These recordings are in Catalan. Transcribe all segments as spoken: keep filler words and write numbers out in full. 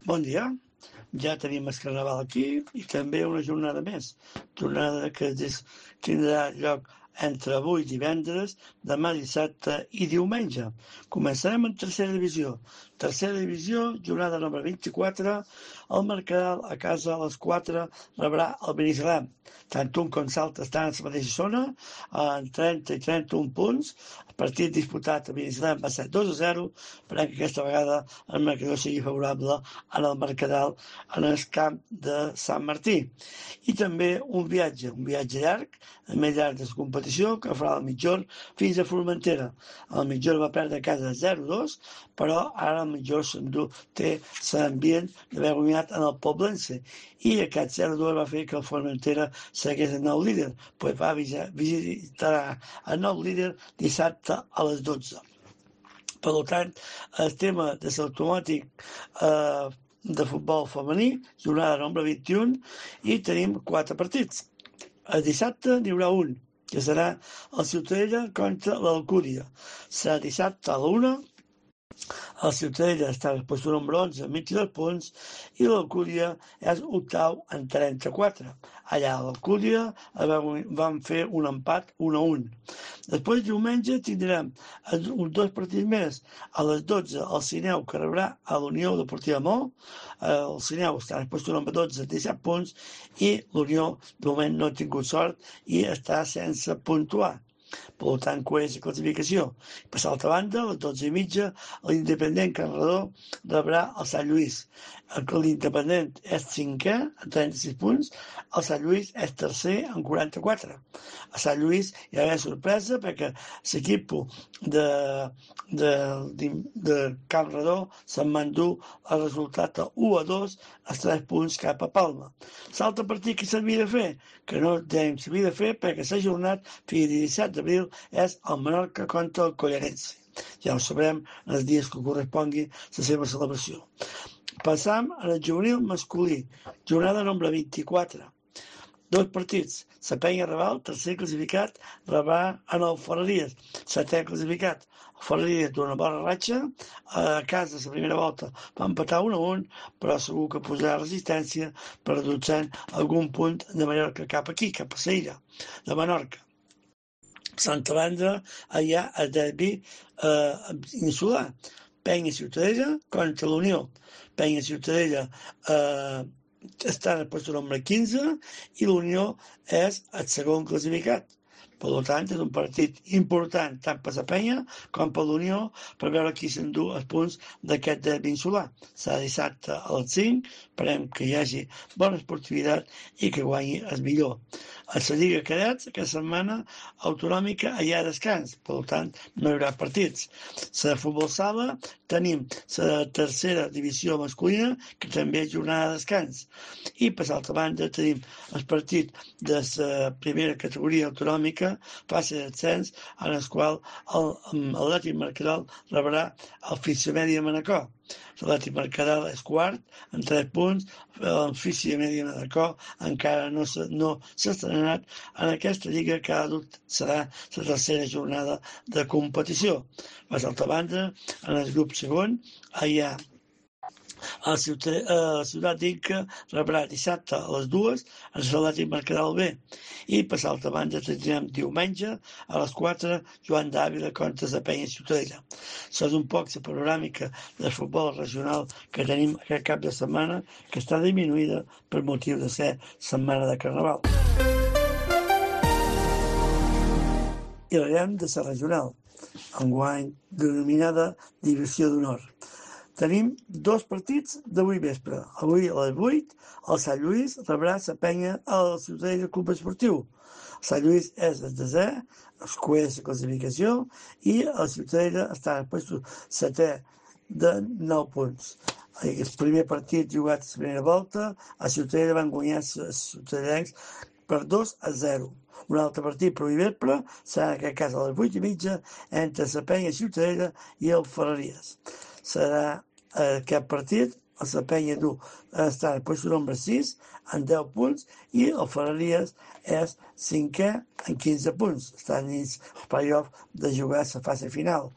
Bon dia. Ja tenim el Carnaval aquí i també una jornada més. Jornada que des, tindrà lloc entre avui divendres, demà dissabte i diumenge. Començarem en tercera divisió. Tercera divisió, jornada número vint-i-quatre. El Mercadal a casa a les quatre rebrà el Binissalem. Tant un com l'altre estan en la mateixa zona, en trenta i trenta-un punts. El partit disputat a Binissalem va ser dos a zero, esperem que aquesta vegada el marcador sigui favorable en el Mercadal en el camp de Sant Martí. I també un viatge, un viatge llarg, el més llarg de la competició, que farà el Mitjor fins a Formentera. El Mitjor va perdre a casa zero a dos, però ara el Mitjor s'endú té l'ambient d'haver guanyat en el Poblense. I aquest zero a dos va fer que el Formentera segueix el nou líder, pues va visitar el nou líder dissabte a les dotze. Per tant, el tema de l'automàtic eh, de futbol femení, jornada número vint-i-u, i tenim quatre partits. El dissabte n'hi haurà un, que serà el Ciutadella contra l'Alcúdia. Serà dissabte a la una. El Ciutadella està en el lloc número onze amb vint-i-dos punts i l'Alcúdia és octau en trenta-quatre. Allà a l'Alcúdia vam fer un empat un a un. Després diumenge tindrem uns dos partits més. A les dotze el Sineu que rebrà a l'Unió Deportiva Mó. El Sineu està en el lloc número dotze, disset punts, i l'Unió de moment no ha tingut sort i està sense puntuar. Per tant, coeix la classificació. Per l'altra banda, a les dotze i mitja, l'Independent Can Redó rebrà el Sant Lluís. L'Independent és cinquè, amb trenta-sis punts, el Sant Lluís és tercer, amb quaranta-quatre. A Sant Lluís hi ha una sorpresa perquè l'equip de, de, de, de Can Redó se'n mandú el resultat de u a dos, els tres punts cap a Palma. L'altre partit que s'havia de fer, que no tenim s'havia de fer perquè s'ha ajornat fins al disset d'abril, és el Menorca contra el Collerense. Ja ho sabrem en els dies que correspongui la seva celebració. Passam al juvenil masculí, jornada número vint-i-quatre. Dos partits. La Penya Raval, tercer classificat, rebrà en el Ferreries, setè classificat. El Ferreries d'una bona ratxa, a casa la primera volta va empatar un a un, però segur que posarà resistència per reduir algun punt de Mallorca cap aquí, cap a Seira, de Menorca. Santa Banda, allà a derbi eh, insular. Penya Ciutadella contra l'Unió. Penya Ciutadella eh, està en el lloc número quinze i l'Unió és el segon classificat. Per tant, és un partit important tant per la Penya com per l'Unió per veure qui s'endú els punts d'aquest derbi insular. Serà dissabte a les cinc, esperem que hi hagi bona esportivitat i que guanyi el millor. A la Lliga Cadets, aquesta setmana autonòmica hi ha descans, per tant no hi haurà partits. La futbol sala tenim la tercera divisió masculina, que també és jornada de descans. I per l'altra banda tenim el partit de la primera categoria autonòmica, fase d'ascens, en el qual l'Atlètic Mercadal rebrà el Fissiomedia Manacor. L'Atlètic Mercadal és quart, amb tres punts, el Fissiomedia Manacor encara no s'ha no estrenat en aquesta lliga que ara serà la tercera jornada de competició. Per l'altra banda, en el grup segon, hi ha a la ciutat d'Inca rebrà dissabte a les dues en l'Atlètic Mercadal B. I per l'altra banda tindrem diumenge a les quatre Joan d'Àvila contra la Penya Ciutadella. Això és un poc la panoràmica del futbol regional que tenim aquest cap de setmana, que està disminuïda per motiu de ser setmana de Carnaval. I parlem de la regional, enguany denominada Divisió d'Honor. Tenim dos partits d'avui vespre. Avui a les vuit, el Sant Lluís rebrà la Penya al Ciutadella Club Esportiu. El Sant Lluís és el desè, es coeix la classificació, i el Ciutadella està en el lloc setè de nou punts. El primer partit jugat a la primera volta, a Ciutadella van guanyar els ciutadellencs per dos a zero. Un altre partit per avui vespre serà en aquest cas a les vuit i mitja entre la Penya Ciutadella i el Ferreries. Serà aquest partit, la Penya du està en el lloc número sis amb deu punts i el Ferreries és cinquè amb quinze punts. Està dins el playoff de jugar a la fase final.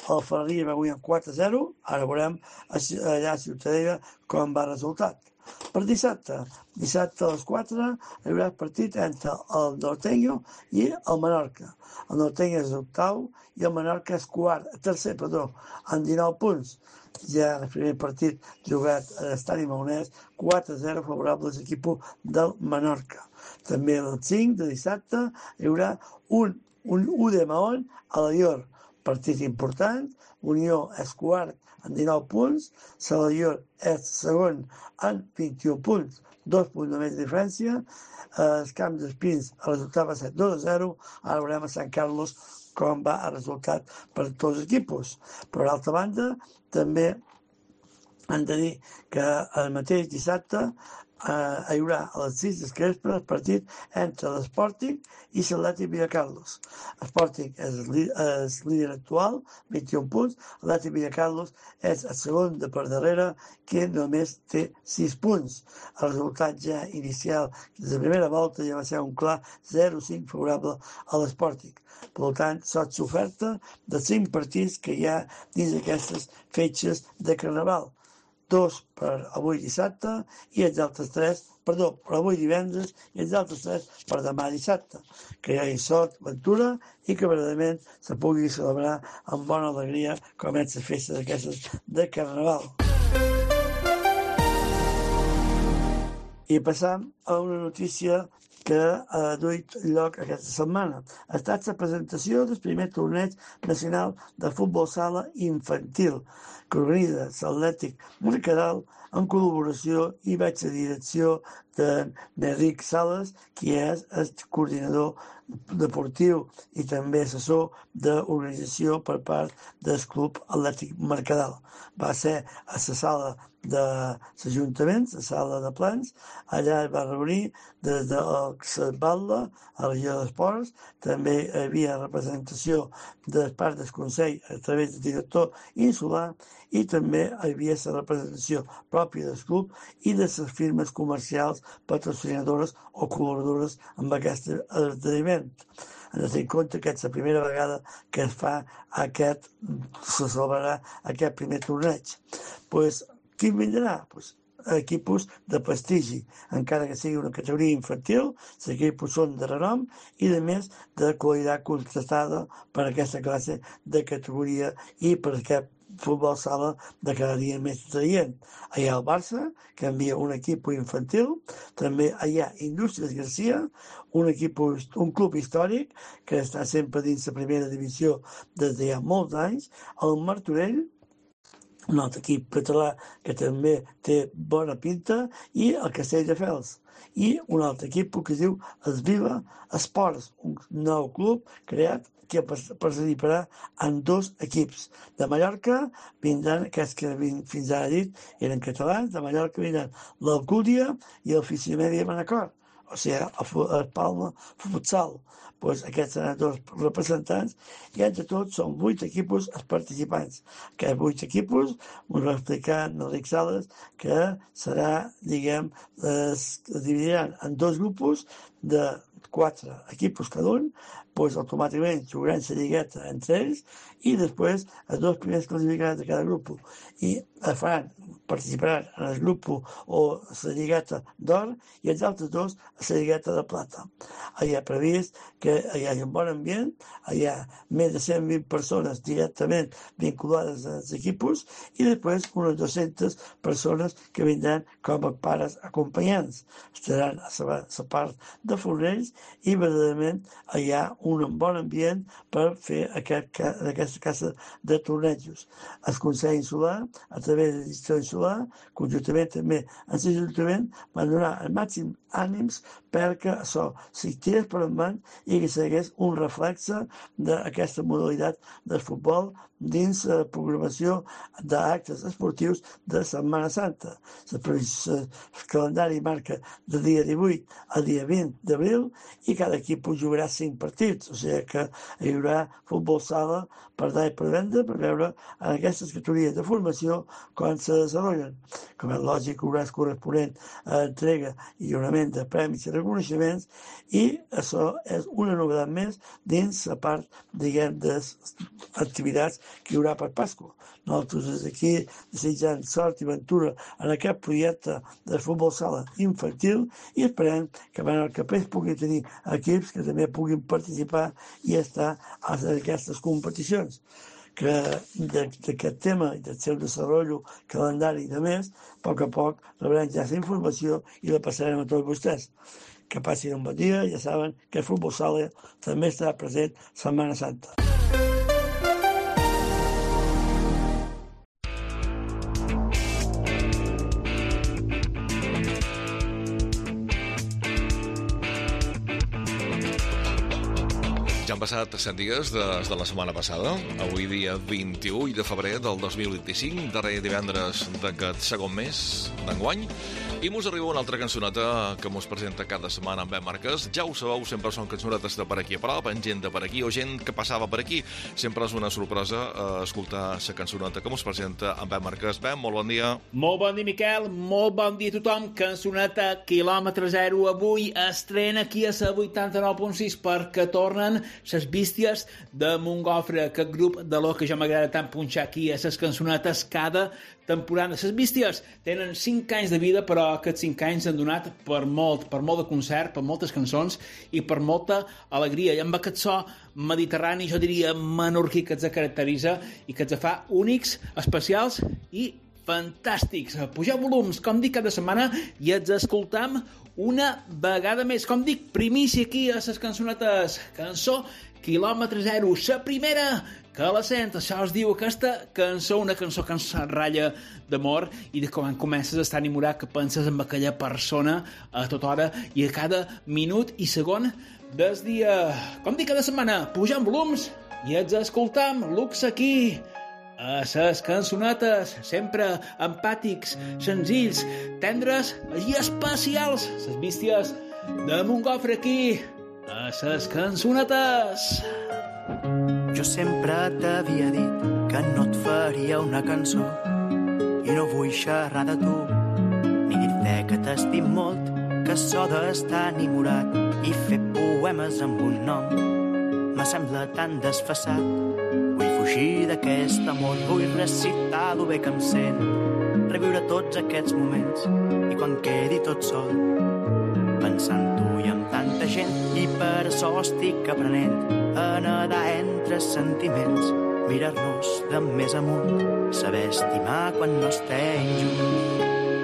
el Ferreria va guanyar quatre a zero, ara veurem allà a Ciutadella com va el resultat. Per dissabte, dissabte a les quatre hi haurà partit entre el Norteño i el Menorca. El Norteño és octau i el Menorca és quart, tercer, perdó, amb dinou punts. Ja en el primer partit jugat a l'Estadi Maonès, quatre a zero favorable a l'equip del Menorca. També el cinc de dissabte hi haurà un, un U de Mahón a la Llor. Partit important, Unió és quart amb dinou punts, Salallor és segon amb vint-i-un punts, dos punts només de diferència. El Camp d'Espins el resultat va ser dos a zero, ara veurem a Sant Carlos com va el resultat per tots els equips. Per altra banda, també hem de dir que el mateix dissabte Uh, hi haurà a les sis del vespre el partit entre l'Sporting i l'Atlètic Villacarlos. L'Sporting és el líder actual, vint-i-un punts, l'Atlètic Villacarlos és el segon de per darrere, que només té sis punts. El resultat ja inicial de la primera volta ja va ser un clar zero a cinc favorable a l'Sporting. Per tant, sots oferta de cinc partits que hi ha dins d'aquestes fetges de Carnaval. Dos per avui dissabte i els altres tres, perdó, per avui divendres i els altres tres per demà dissabte. Que hi hagi sort, ventura i que verdaderament se pugui celebrar amb bona alegria com és les festes d'aquestes de Carnaval. I passam a una notícia que ha duit lloc aquesta setmana. Ha estat la presentació del primer torneig nacional de futbol sala infantil que organitza l'Atlètic Mercadal en col·laboració i vaig a direcció d'Enric Sales, qui és el coordinador deportiu i també assessor d'organització per part del Club Atlètic Mercadal. Va ser a la sala de l'Ajuntament, la sala de plans, allà es va reunir des de la Batla, a la regió d'Esports, també hi havia representació de part del Consell a través del director insular i també hi havia la representació pròpia del club i de les firmes comercials patrocinadores o col·laboradores amb aquest esdeveniment. Hem de tenir en compte que és la primera vegada que es fa aquest, se celebrarà aquest primer torneig. Pues, qui vindrà? Pues, equipos de prestigi, encara que sigui una categoria infantil, els equipos són de renom i, a més, de qualitat contrastada per aquesta classe de categoria i per aquest futbol sala de cada dia més atraient. Hi ha el Barça, que envia un equip infantil, també hi ha Indústries Garcia, un, equip, un club històric que està sempre dins la primera divisió des de ja molts anys, el Martorell, un altre equip català que també té bona pinta, i el Castelldefels. I un altre equip que es diu Esviva Esports, un nou club creat que participarà en dos equips. De Mallorca vindran, aquests que fins ara dit eren catalans, de Mallorca vindran l'Alcúdia i el Fissimèdia Manacor, o sigui, el Palma Futsal. Pues aquests seran dos representants i entre tots són vuit equipos els participants. Aquests vuit equipos us va explicar Enric Sales que serà, diguem, es dividiran en dos grupos de quatre equipos cada un, pues automàticament jugaran la lligueta entre ells i després els dos primers classificats de cada grup i faran, participaran en el grup o la lligueta d'or i els altres dos a la lligueta de plata. Hi ha previst que hi hagi un bon ambient, hi ha més de cent vint persones directament vinculades als equipos i després unes dues-centes persones que vindran com a pares acompanyants. Estaran a la, la part de Fornells i verdaderament hi ha un bon ambient per fer aquest, aquesta casa de tornejos. El Consell Insular, a través de l'Institució Insular, conjuntament també amb l'Ajuntament, van donar el màxim ànims perquè això si tirés per endavant i que segueix un reflexe d'aquesta modalitat del futbol dins la programació d'actes esportius de Setmana Santa. El calendari marca del dia divuit al dia vint d'abril i cada equip jugarà cinc partits, o sigui que hi haurà futbol sala per dar i per vendre per veure en aquestes categories de formació com se desenvolupen. Com és lògic, haurà el corresponent a entrega i lliurament de premis i reconeixements, i això és una novetat més dins la part, diguem, de activitats que hi haurà per Pasqua. Nosaltres des d'aquí desitjant sort i ventura en aquest projecte de futbol sala infantil i esperem que en el capell pugui tenir equips que també puguin participar i estar en aquestes competicions. Que d'aquest tema i del seu desenvolupament, calendari i de més, a poc a poc rebrem ja la informació i la passarem a tots vostès. Que passin un bon dia, ja saben que el futbol sala també estarà present Setmana Santa. Ja han passat set dies des de la setmana passada, avui dia vint-i-u de febrer del dos mil vint-i-cinc, darrer divendres d'aquest segon mes d'enguany, i mos arriba una altra cançoneta que mos presenta cada setmana en Ben Marques. Ja ho sabeu, sempre són cançonetes de per aquí a prop, en gent de per aquí o gent que passava per aquí. Sempre és una sorpresa eh, escoltar la cançoneta que mos presenta en Ben Marques. Ben, molt bon dia. Molt bon dia, Miquel, molt bon dia a tothom. Cançoneta quilòmetre zero avui estrena aquí a la vuitanta-nou punt sis perquè tornen les bísties de Montgofre, aquest grup de lo que ja m'agrada tant punxar aquí a les cançonetes cada temporada. Les bísties tenen cinc anys de vida, però aquests cinc anys han donat per molt, per molt de concert, per moltes cançons i per molta alegria. I amb aquest so mediterrani, jo diria menorquí, que els caracteritza i que els fa únics, especials i fantàstics. Pugeu volums, com dic, cada setmana i els escoltam una vegada més. Com dic, primícia aquí a les cançonetes. Cançó quilòmetre zero, la primera que la sent. Això es diu aquesta cançó, una cançó que ens ratlla d'amor i de quan comences a estar enamorat, que penses en aquella persona a tota hora i a cada minut i segon del dia. Com dic, cada setmana, pugem volums i els escoltam. Lux aquí a ses cançonetes, sempre empàtics, senzills, tendres i especials. Ses bísties de Montgofre aquí a ses cançonetes. Jo sempre t'havia dit que no et faria una cançó i no vull xerrar de tu ni dir-te que t'estim molt, que això d'estar enamorat i fer poemes amb un nom me sembla tan desfassat. Vull fugir d'aquest amor, vull recitar lo bé que em sent, reviure tots aquests moments i quan quedi tot sol pensant tu i amb tanta gent, i per això estic aprenent a nedar entre sentiments, mirar-nos de més amunt, saber estimar quan no estem junts.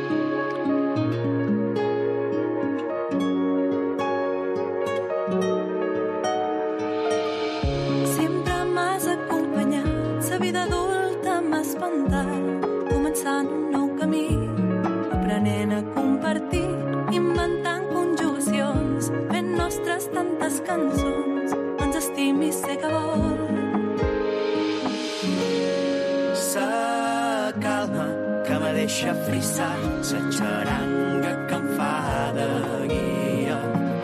Sempre m'has acompanyat, la vida adulta m'ha espantat, començant un nou camí, aprenent a compartir, inventant conjugacions, fent nostres tantes cançons, ens estimi ser que vol. Sa calma que me deixa frissar, sa xaranga que em fa de guia.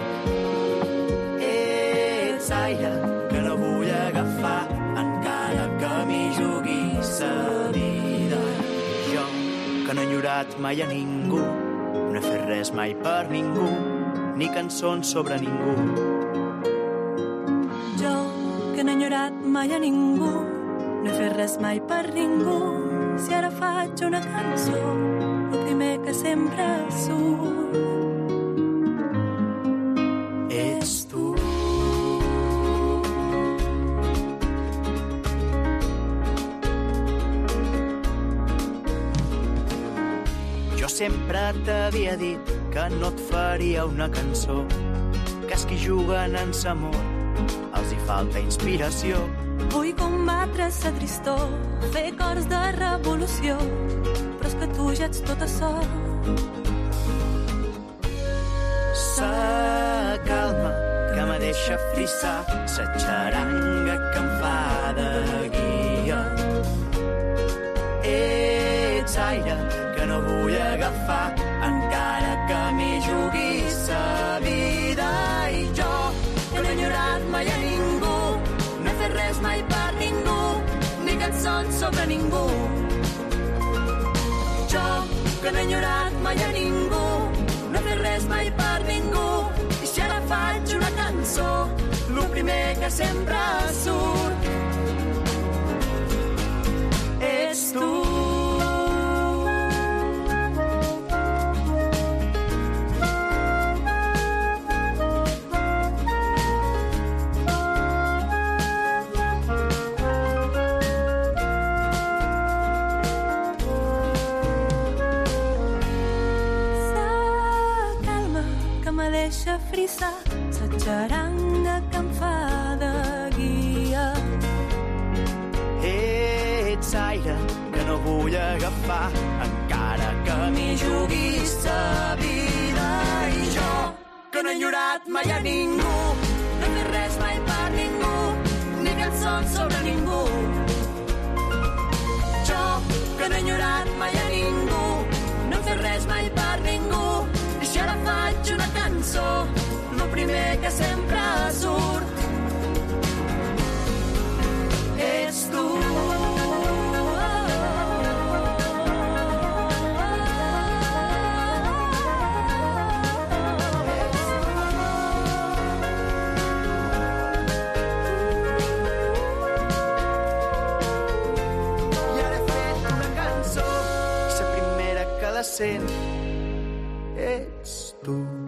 Ets aire que no vull agafar, encara que m'hi jugui sa vida. Jo, que no he enyorat mai a ningú, no he fet res mai per ningú, ni cançons sobre ningú. Jo, que no he enyorat mai a ningú, no he fet res mai per ningú, si ara faig una cançó, el primer que sempre surt ets tu. Jo sempre t'havia dit que no et faria una cançó, que els que juguen en s'amor els hi falta inspiració. Vull combatre la tristor, fer cors de revolució, però és que tu ja ets tot açò. Sa calma que me deixa frissar, sa xaranga que em fa de guia. Ets aire que no vull agafar, encara que m'hi jugui sa vida. I jo, que no he enyorat mai a ningú, no he fet res mai per ningú, ni cançons sobre ningú. Jo, que no he enyorat mai a ningú, no he fet res mai per ningú, cançó, lo primer que sempre surt ets tu. Deixa frissar sa xaranga que em fa de guia. Ets aire que no vull agafar, encara que m'hi juguis sa vida. I jo, que no he enyorat mai a ningú, no he fet res mai per ningú, ni cançons sobre ningú. Jo, que no he enyorat mai a ningú, no he fet res mai per ningú, i si ara faig una cançó, lo primer que sempre surt ets tu. I ara he fet una cançó, i la primera que la sent ets tu.